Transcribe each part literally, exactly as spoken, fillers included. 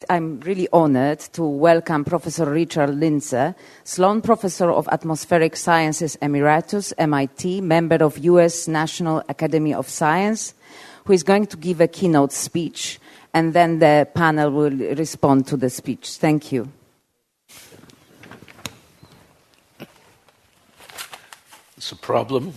I'm really honored to welcome Professor Richard Lindsay, Sloan Professor of Atmospheric Sciences Emeritus, M I T, member of U S National Academy of Science, who is going to give a keynote speech, and then the panel will respond to the speech. Thank you. It's a problem.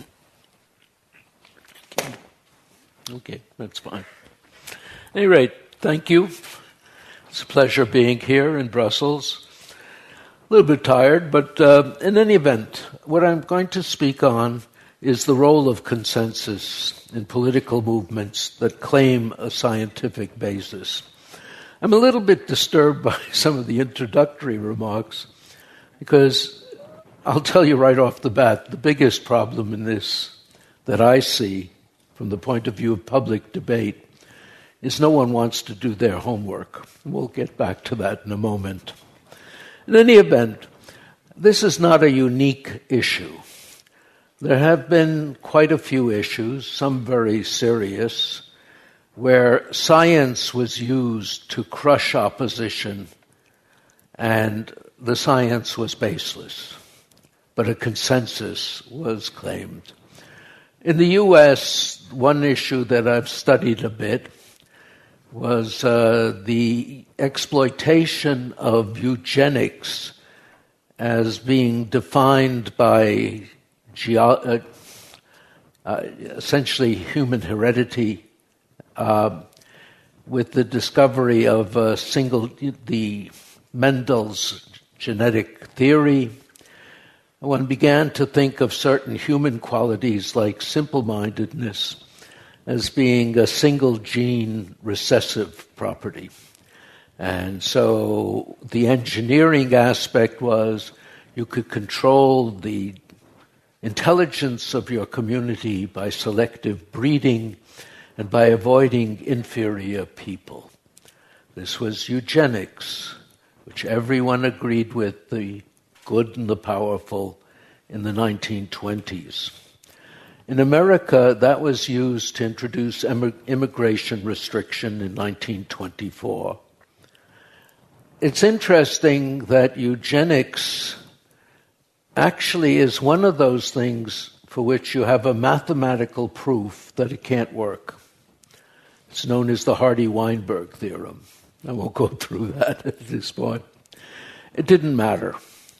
Okay, that's fine. At any rate, thank you. It's a pleasure being here in Brussels. A little bit tired, but uh, in any event, what I'm going to speak on is the role of consensus in political movements that claim a scientific basis. I'm a little bit disturbed by some of the introductory remarks because I'll tell you right off the bat, the biggest problem in this that I see from the point of view of public debate is no one wants to do their homework. We'll get back to that in a moment. In any event, this is not a unique issue. There have been quite a few issues, some very serious, where science was used to crush opposition and the science was baseless, but a consensus was claimed. In the U S, one issue that I've studied a bit was uh, the exploitation of eugenics as being defined by ge- uh, uh, essentially human heredity, uh, with the discovery of a single, the Mendel's genetic theory. One began to think of certain human qualities like simple-mindedness as being a single gene recessive property. And so the engineering aspect was you could control the intelligence of your community by selective breeding and by avoiding inferior people. This was eugenics, which everyone agreed with, the good and the powerful, in the nineteen twenties. In America, that was used to introduce immigration restriction in nineteen twenty-four. It's interesting that eugenics actually is one of those things for which you have a mathematical proof that it can't work. It's known as the Hardy-Weinberg theorem. I won't go through that at this point. It didn't matter.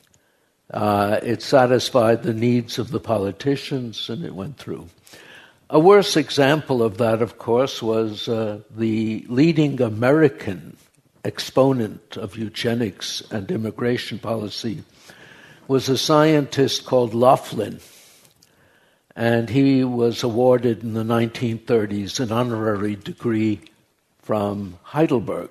Uh, it satisfied the needs of the politicians, and it went through. A worse example of that, of course, was uh, the leading American exponent of eugenics and immigration policy was a scientist called Laughlin, and he was awarded in the nineteen thirties an honorary degree from Heidelberg.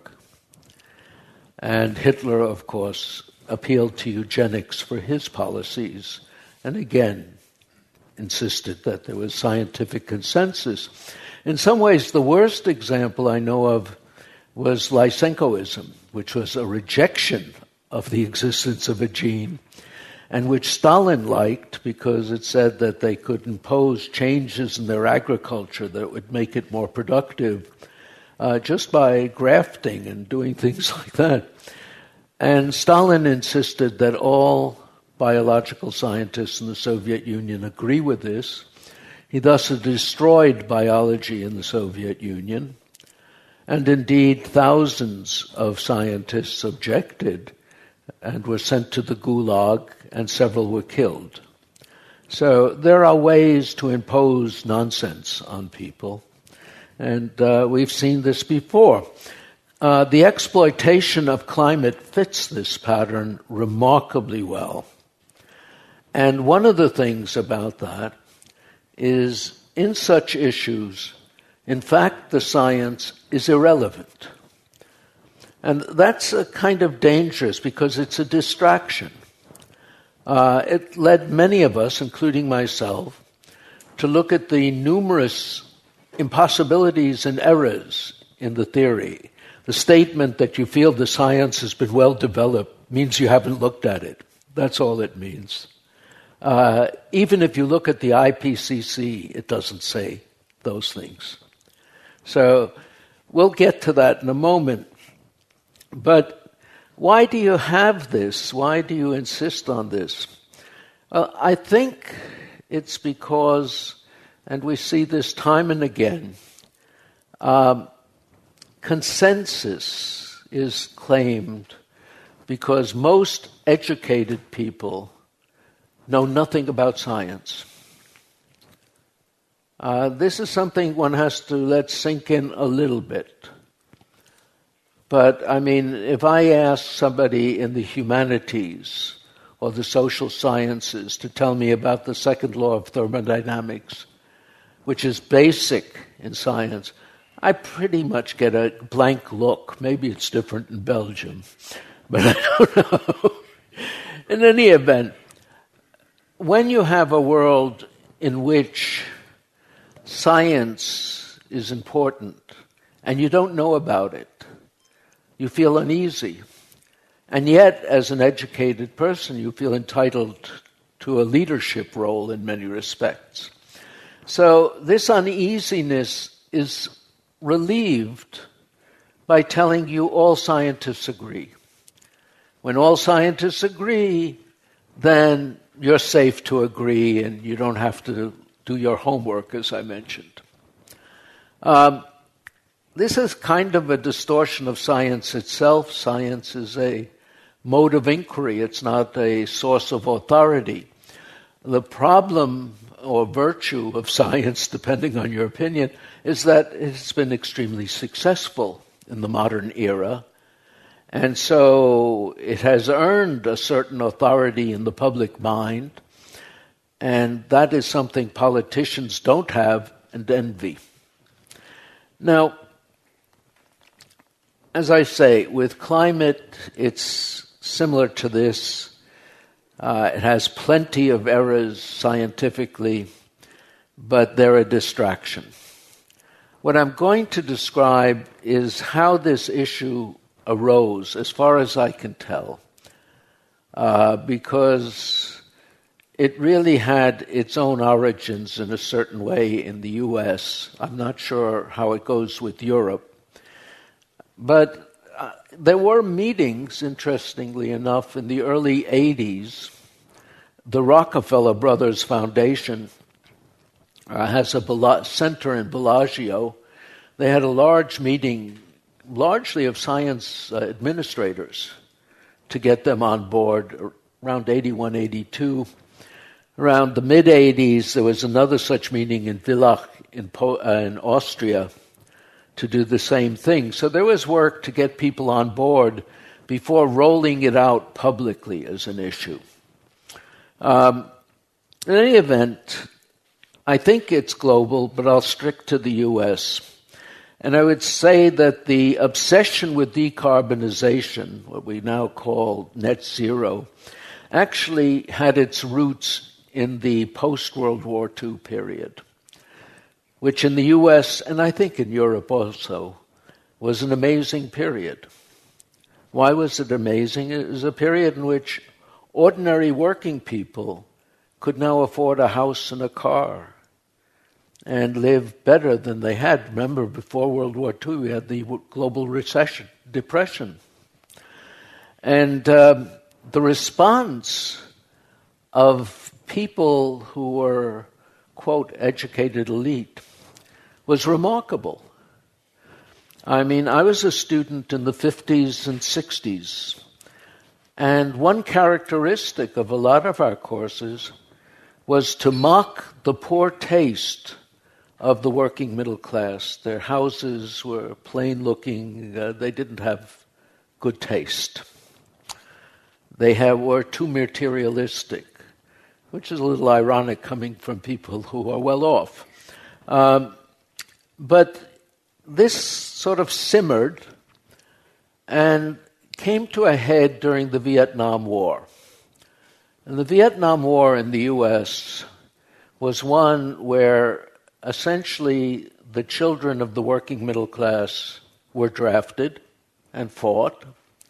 And Hitler, of course, appealed to eugenics for his policies, and again insisted that there was scientific consensus. In some ways, the worst example I know of was Lysenkoism, which was a rejection of the existence of a gene, and which Stalin liked because it said that they could impose changes in their agriculture that would make it more productive uh, just by grafting and doing things like that. And Stalin insisted that all biological scientists in the Soviet Union agree with this. He thus destroyed biology in the Soviet Union. And indeed, thousands of scientists objected and were sent to the Gulag, and several were killed. So there are ways to impose nonsense on people. And uh, we've seen this before. Uh, the exploitation of climate fits this pattern remarkably well. And one of the things about that is, in such issues, in fact, the science is irrelevant. And that's a kind of dangerous because it's a distraction. Uh, it led many of us, including myself, to look at the numerous impossibilities and errors in the theory. The statement that you feel the science has been well developed means you haven't looked at it. That's all it means. Uh, even if you look at the I P C C, it doesn't say those things. So we'll get to that in a moment. But why do you have this? Why do you insist on this? Well, I think it's because, and we see this time and again, um, consensus is claimed because most educated people know nothing about science. Uh, this is something one has to let sink in a little bit. But, I mean, if I ask somebody in the humanities or the social sciences to tell me about the second law of thermodynamics, which is basic in science, I pretty much get a blank look. Maybe it's different in Belgium, but I don't know. In any event, when you have a world in which science is important and you don't know about it, you feel uneasy. And yet, as an educated person, you feel entitled to a leadership role in many respects. So this uneasiness is relieved by telling you all scientists agree. When all scientists agree, then you're safe to agree and you don't have to do your homework, as I mentioned. Um, this is kind of a distortion of science itself. Science is a mode of inquiry. It's not a source of authority. The problem or virtue of science, depending on your opinion, is that it's been extremely successful in the modern era. And so it has earned a certain authority in the public mind, and that is something politicians don't have and envy. Now, as I say, with climate, it's similar to this. Uh, it has plenty of errors scientifically, but they're a distraction. What I'm going to describe is how this issue arose, as far as I can tell, uh, because it really had its own origins in a certain way in the U S. I'm not sure how it goes with Europe. But uh, there were meetings, interestingly enough, in the early eighties. The Rockefeller Brothers Foundation uh, has a Bella- center in Bellagio. They had a large meeting, largely of science uh, administrators, to get them on board around eighty-one, eighty-two. Around the mid-eighties, there was another such meeting in Villach in, po- uh, in Austria to do the same thing. So there was work to get people on board before rolling it out publicly as an issue. Um, in any event, I think it's global, but I'll stick to the U S. And I would say that the obsession with decarbonization, what we now call net zero, actually had its roots in the post-World War Two period, which in the U S, and I think in Europe also, was an amazing period. Why was it amazing? It was a period in which ordinary working people could now afford a house and a car and live better than they had. Remember, before World War Two, we had the global recession, depression. And um, the response of people who were, quote, educated elite was remarkable. I mean, I was a student in the fifties and sixties, and one characteristic of a lot of our courses was to mock the poor taste of the working middle class. Their houses were plain-looking. Uh, they didn't have good taste. They have, were too materialistic, which is a little ironic coming from people who are well off. Um, but this sort of simmered and came to a head during the Vietnam War. And the Vietnam War in the U S was one where essentially the children of the working middle class were drafted and fought,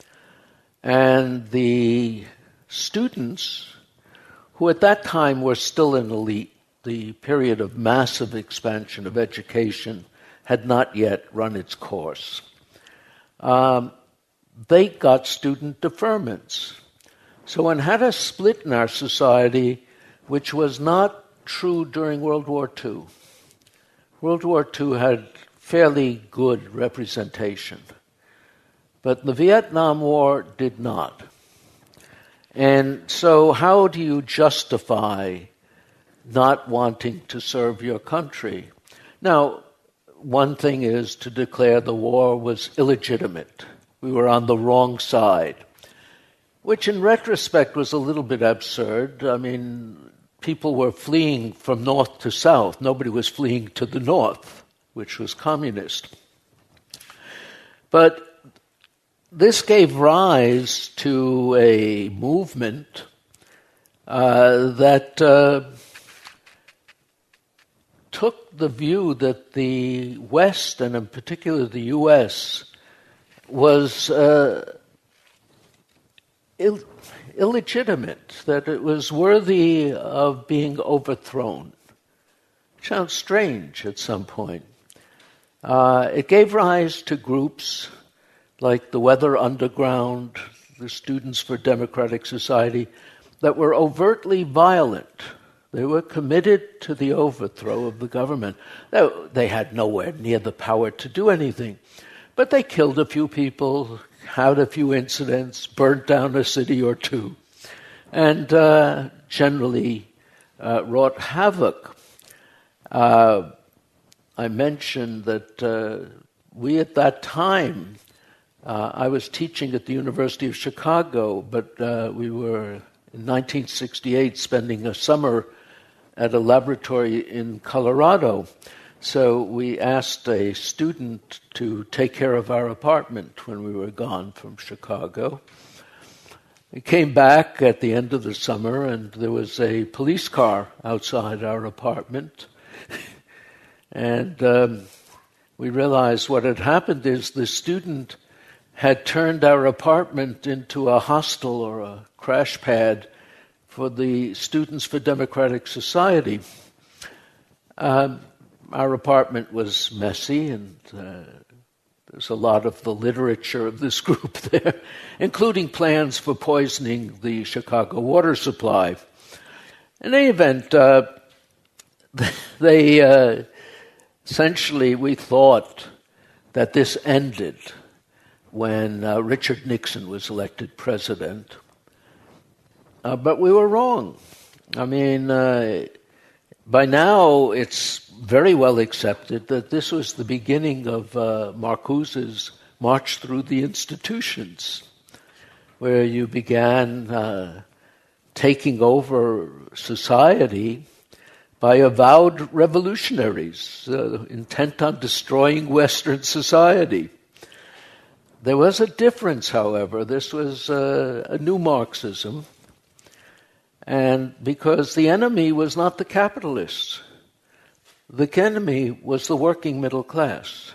and the students, who at that time were still an elite, the period of massive expansion of education had not yet run its course. Um, they got student deferments. So one had a split in our society, which was not true during World War Two. World War Two had fairly good representation, but the Vietnam War did not. And so how do you justify not wanting to serve your country? Now, one thing is to declare the war was illegitimate. We were on the wrong side, which in retrospect was a little bit absurd. I mean, people were fleeing from north to south. Nobody was fleeing to the north, which was communist. But this gave rise to a movement uh, that uh, took the view that the West, and in particular the U S, was uh, ill- illegitimate, that it was worthy of being overthrown. It sounds strange at some point. Uh, it gave rise to groups like the Weather Underground, the Students for Democratic Society, that were overtly violent. They were committed to the overthrow of the government. They had nowhere near the power to do anything, but they killed a few people, had a few incidents, burnt down a city or two, and uh, generally uh, wrought havoc. Uh, I mentioned that uh, we at that time, uh, I was teaching at the University of Chicago, but uh, we were in nineteen sixty-eight spending a summer at a laboratory in Colorado. So we asked a student to take care of our apartment when we were gone from Chicago. We came back at the end of the summer, and there was a police car outside our apartment. and um, we realized what had happened is the student had turned our apartment into a hostel or a crash pad for the Students for Democratic Society. Um, our apartment was messy, and uh, there's a lot of the literature of this group there, including plans for poisoning the Chicago water supply. In any event, uh, they uh, essentially, we thought that this ended when uh, Richard Nixon was elected president. Uh, but we were wrong. I mean, uh, by now it's very well accepted that this was the beginning of uh, Marcuse's march through the institutions, where you began uh, taking over society by avowed revolutionaries uh, intent on destroying Western society. There was a difference, however. This was uh, a new Marxism, and because the enemy was not the capitalists. The enemy was the working middle class.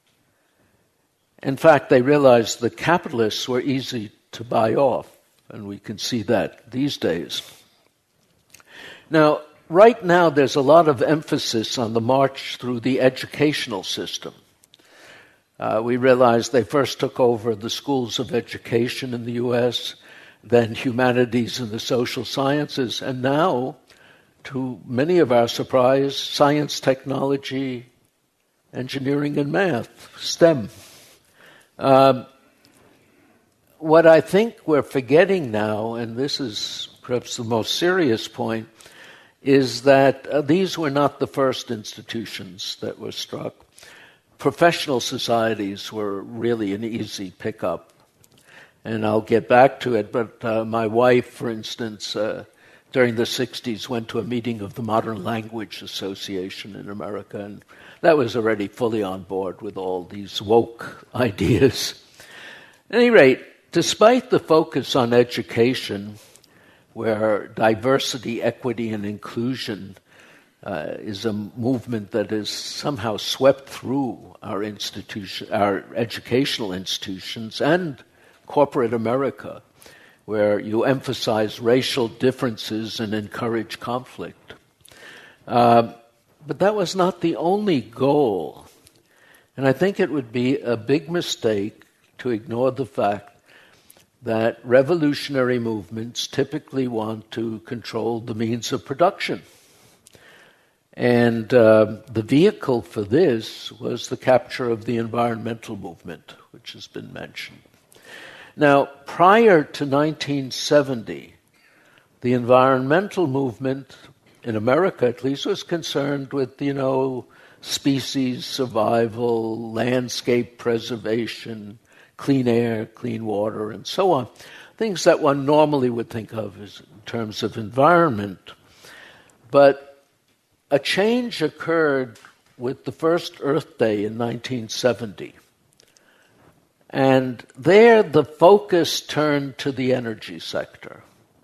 In fact, they realized the capitalists were easy to buy off, and we can see that these days. Now, right now there's a lot of emphasis on the march through the educational system. Uh, we realized they first took over the schools of education in the U S, then humanities and the social sciences, and now, to many of our surprise, science, technology, engineering, and math, STEM. Um, what I think we're forgetting now, and this is perhaps the most serious point, is that uh, these were not the first institutions that were struck. Professional societies were really an easy pickup. And I'll get back to it, but uh, my wife, for instance, uh, during the sixties went to a meeting of the Modern Language Association in America, and that was already fully on board with all these woke ideas. At any rate, despite the focus on education, where diversity, equity, and inclusion uh, is a movement that is somehow swept through our institution, our educational institutions and corporate America, where you emphasize racial differences and encourage conflict. Uh, but that was not the only goal. And I think it would be a big mistake to ignore the fact that revolutionary movements typically want to control the means of production. And uh, the vehicle for this was the capture of the environmental movement, which has been mentioned. Now, prior to nineteen seventy, the environmental movement, in America at least, was concerned with, you know, species survival, landscape preservation, clean air, clean water, and so on. Things that one normally would think of as in terms of environment. But a change occurred with the first Earth Day in nineteen seventy. And there the focus turned to the energy sector.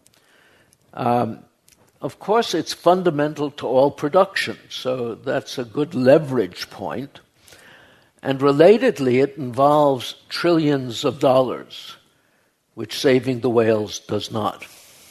Um, of course, it's fundamental to all production, so that's a good leverage point. And relatedly, it involves trillions of dollars, which saving the whales does not.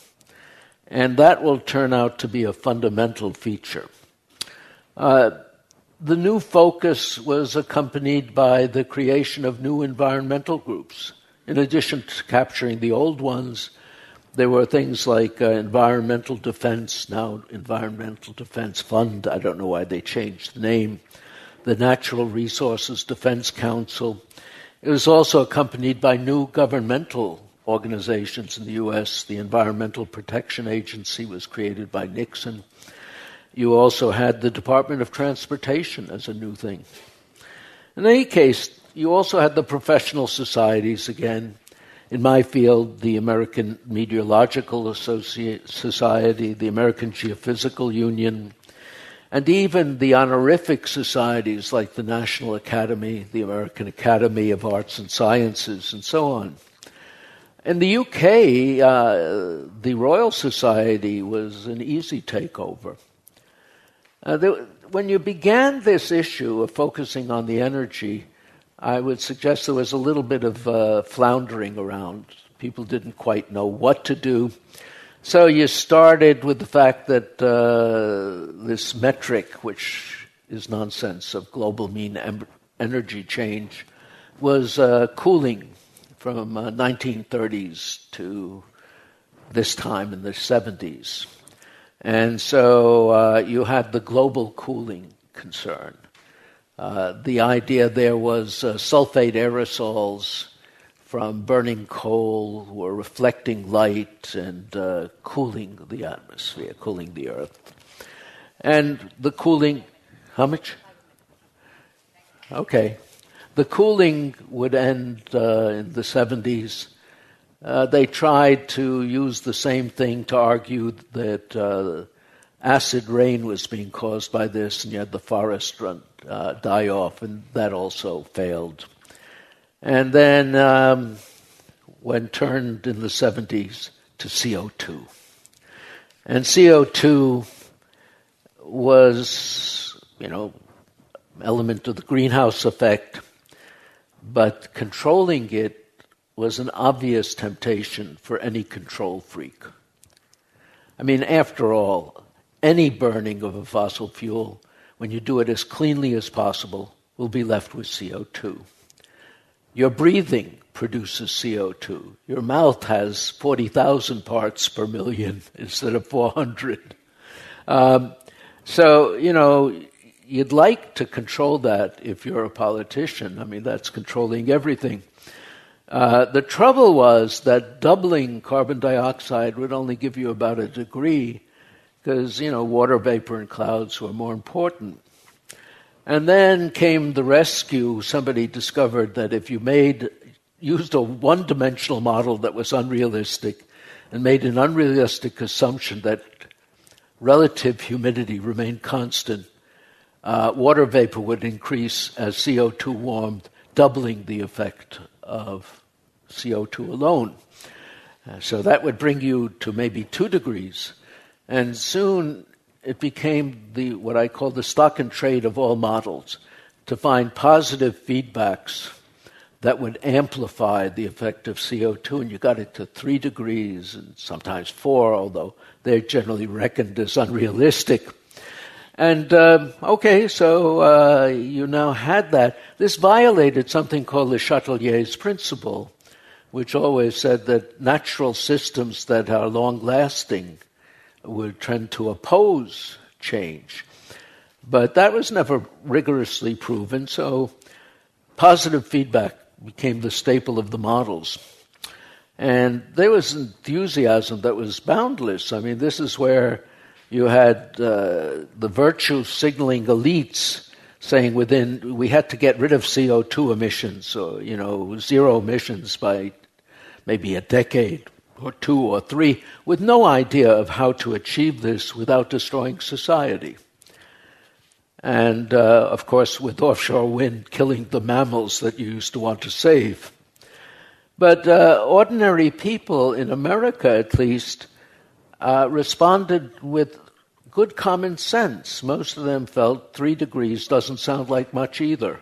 And that will turn out to be a fundamental feature. Uh, the new focus was accompanied by the creation of new environmental groups. In addition to capturing the old ones, there were things like uh, Environmental Defense, now Environmental Defense Fund, I don't know why they changed the name, the Natural Resources Defense Council. It was also accompanied by new governmental organizations in the U S. The Environmental Protection Agency was created by Nixon. You also had the Department of Transportation as a new thing. In any case, you also had the professional societies again. In my field, the American Meteorological Associ- Society, the American Geophysical Union, and even the honorific societies like the National Academy, the American Academy of Arts and Sciences, and so on. In the U K, uh, the Royal Society was an easy takeover. Uh, there, when you began this issue of focusing on the energy, I would suggest there was a little bit of uh, floundering around. People didn't quite know what to do. So you started with the fact that uh, this metric, which is nonsense, of global mean em- energy change, was uh, cooling from uh, nineteen thirties to this time in the seventies. And so uh, you had the global cooling concern. Uh, the idea there was uh, sulfate aerosols from burning coal were reflecting light and uh, cooling the atmosphere, cooling the earth. And the cooling, how much? Okay. The cooling would end uh, in the seventies. Uh, they tried to use the same thing to argue that uh, acid rain was being caused by this, and you had the forest run, uh, die off, and that also failed. And then um, when turned in the seventies to C O two. And C O two was, you know, element of the greenhouse effect, but controlling it was an obvious temptation for any control freak. I mean, after all, any burning of a fossil fuel, when you do it as cleanly as possible, will be left with C O two. Your breathing produces C O two. Your mouth has forty thousand parts per million instead of four hundred. Um, so, you know, you'd like to control that if you're a politician. I mean, that's controlling everything. Uh, the trouble was that doubling carbon dioxide would only give you about a degree because, you know, water vapor and clouds were more important. And then came the rescue. Somebody discovered that if you made, used a one-dimensional model that was unrealistic and made an unrealistic assumption that relative humidity remained constant, uh, water vapor would increase as C O two warmed, doubling the effect of C O two alone. Uh, so that would bring you to maybe two degrees. And soon it became the what I call the stock and trade of all models, to find positive feedbacks that would amplify the effect of C O two. And you got it to three degrees and sometimes four, although they're generally reckoned as unrealistic. And, um, okay, so uh, you now had that. This violated something called Le Chatelier's principle, which always said that natural systems that are long-lasting would tend to oppose change. But that was never rigorously proven, so positive feedback became the staple of the models. And there was enthusiasm that was boundless. I mean, this is where you had uh, the virtue signaling elites saying within, we had to get rid of C O two emissions, or, you know, zero emissions by maybe a decade or two or three, with no idea of how to achieve this without destroying society. And, uh, of course, with offshore wind killing the mammals that you used to want to save. But uh, ordinary people, in America at least, uh, responded with good common sense. Most of them felt three degrees doesn't sound like much either.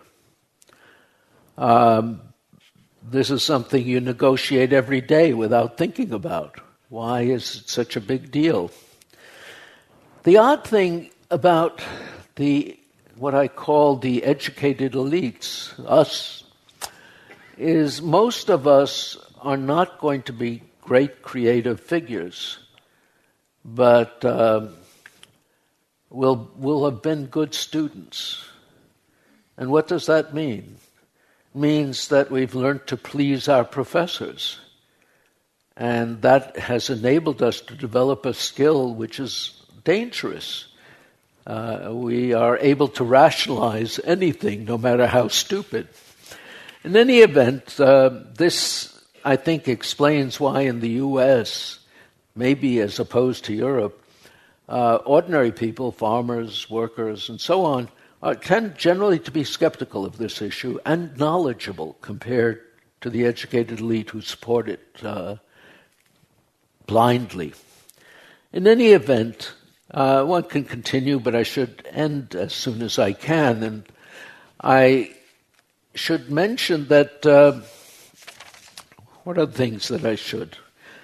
Um, this is something you negotiate every day without thinking about. Why is it such a big deal? The odd thing about the what I call the educated elites, us, is most of us are not going to be great creative figures, but um, we'll, we'll have been good students. And what does that mean? It means that we've learned to please our professors. And that has enabled us to develop a skill which is dangerous. Uh, we are able to rationalize anything, no matter how stupid. In any event, uh, this, I think, explains why in the U S, maybe as opposed to Europe, uh, ordinary people, farmers, workers, and so on, uh, tend generally to be skeptical of this issue and knowledgeable compared to the educated elite who support it uh, blindly. In any event, uh, one can continue, but I should end as soon as I can. And I should mention that, uh, what are the things that I should?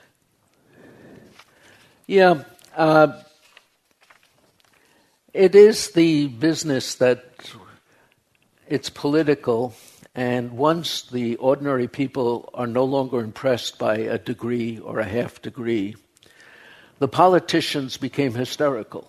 Yeah, uh, it is the business that it's political, and once the ordinary people are no longer impressed by a degree or a half degree, the politicians became hysterical.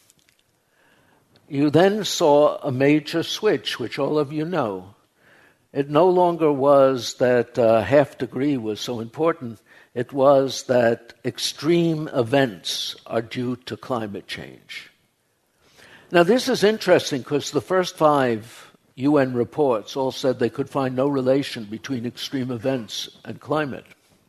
You then saw a major switch, which all of you know. It no longer was that a half degree was so important. It was that extreme events are due to climate change. Now, this is interesting because the first five U N reports all said they could find no relation between extreme events and climate.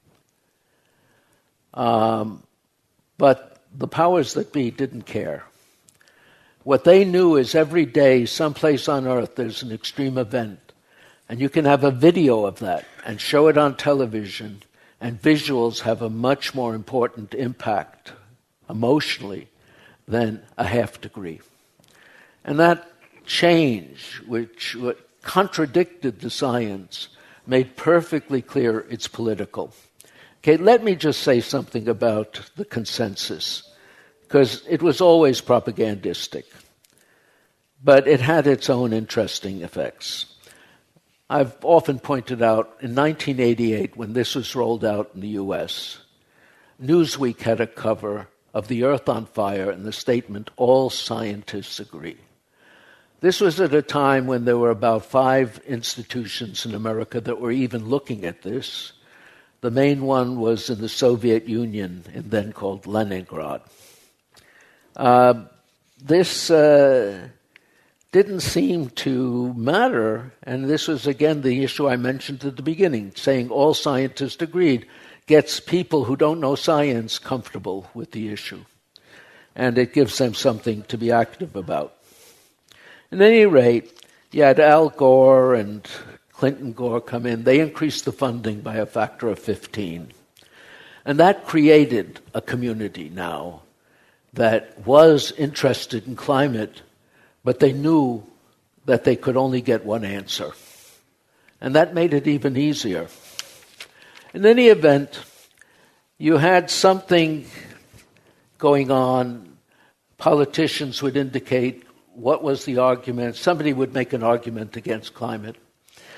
Um, but the powers that be didn't care. What they knew is every day, someplace on Earth, there's an extreme event. And you can have a video of that and show it on television, and visuals have a much more important impact emotionally than a half degree. And that change, which contradicted the science, made perfectly clear it's political. Okay, let me just say something about the consensus, because it was always propagandistic, but it had its own interesting effects. I've often pointed out, in nineteen eighty-eight, when this was rolled out in the U S, Newsweek had a cover of the Earth on fire and the statement, "All scientists agree." This was at a time when there were about five institutions in America that were even looking at this. The main one was in the Soviet Union, and then called Leningrad. Uh, this uh, didn't seem to matter, and this was, again, the issue I mentioned at the beginning, saying all scientists agreed gets people who don't know science comfortable with the issue, and it gives them something to be active about. At any rate, you had Al Gore and Clinton Gore come in. They increased the funding by a factor of fifteen. And that created a community now that was interested in climate, but they knew that they could only get one answer. And that made it even easier. In any event, you had something going on. Politicians would indicate what was the argument. Somebody would make an argument against climate.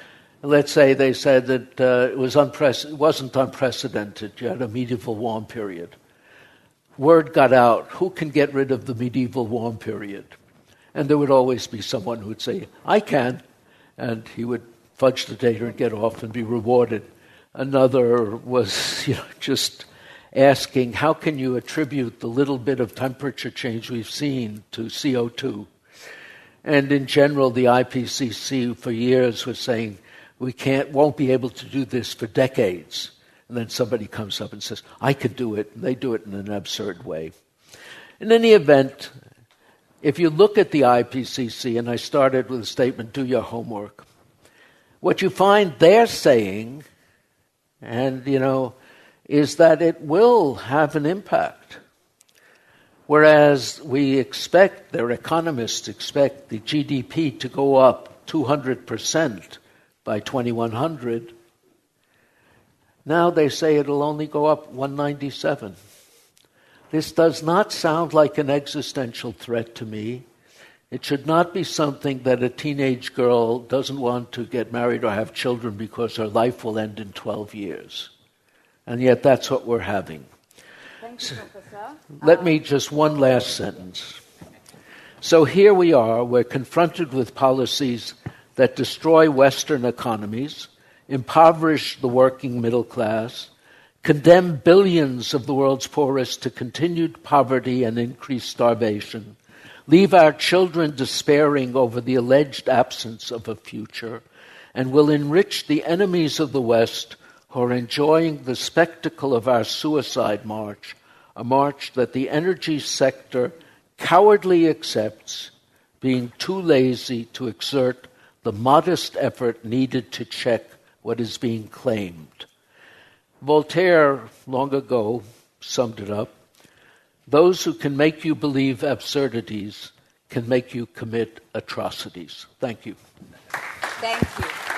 let's say they said that uh, it, was unprec- it wasn't unprecedented. You had a medieval warm period. Word got out, who can get rid of the medieval warm period? And there would always be someone who would say, I can. And he would fudge the data and get off and be rewarded. Another was, you know, just asking, how can you attribute the little bit of temperature change we've seen to C O two? And in general, the I P C C for years was saying, we can't, won't be able to do this for decades. And then somebody comes up and says, I could do it. And they do it in an absurd way. In any event, if you look at the I P C C, and I started with a statement, do your homework, what you find they're saying, and, you know, is that it will have an impact. Whereas we expect, their economists expect the G D P to go up two hundred percent by twenty-one hundred, now they say it'll only go up one hundred ninety-seven. This does not sound like an existential threat to me. It should not be something that a teenage girl doesn't want to get married or have children because her life will end in twelve years. And yet that's what we're having. Thank you, Professor. Let um, me just one last sentence. So here we are, we're confronted with policies that destroy Western economies, impoverish the working middle class, condemn billions of the world's poorest to continued poverty and increased starvation, leave our children despairing over the alleged absence of a future, and will enrich the enemies of the West who are enjoying the spectacle of our suicide march, a march that the energy sector cowardly accepts, being too lazy to exert the modest effort needed to check what is being claimed. Voltaire, long ago, summed it up. Those who can make you believe absurdities can make you commit atrocities. Thank you. Thank you.